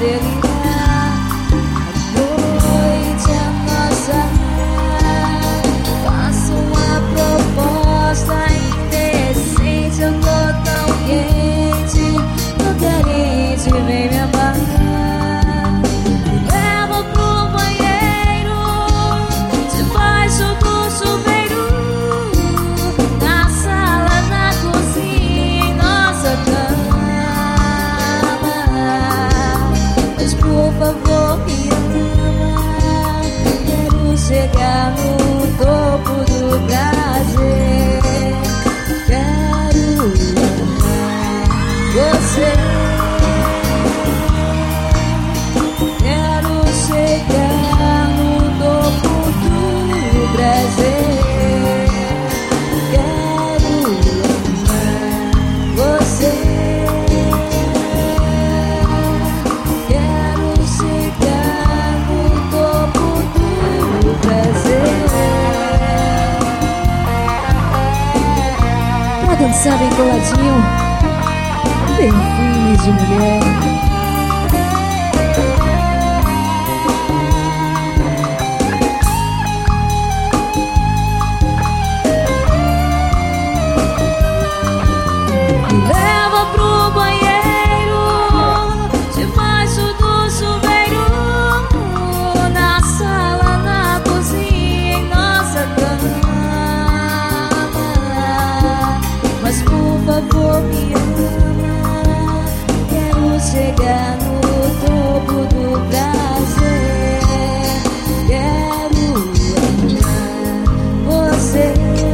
delírio. Noite a nossa, faço uma proposta indecente. Eu tô tão quente, tô carente, vem me amar. Me leva pro banheiro, debaixo do chuveiro, na sala, na cozinha, em nossa cama. Mas por favor me ama, quero chegar no topo do prazer. Quero amar você. Quero chegar no topo do prazer. Quero amar você. Quero chegar no topo do prazer. Pra dançar bem coladinho, perfume de mulher. Me leva pro banheiro, debaixo do chuveiro, na sala, na cozinha, em nossa cama. Mas por favor me ama, quero chegar no topo do prazer. Quero amar você.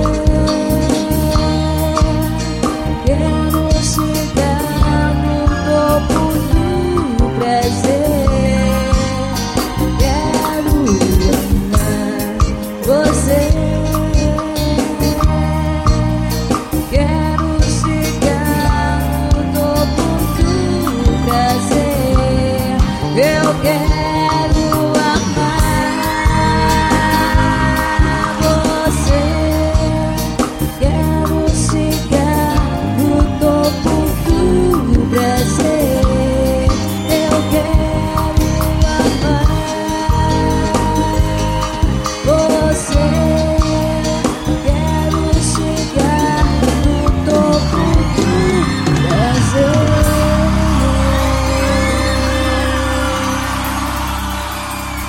Quero chegar no topo do prazer. Quero amar você. Quero chegar no topo do prazer. Eu quero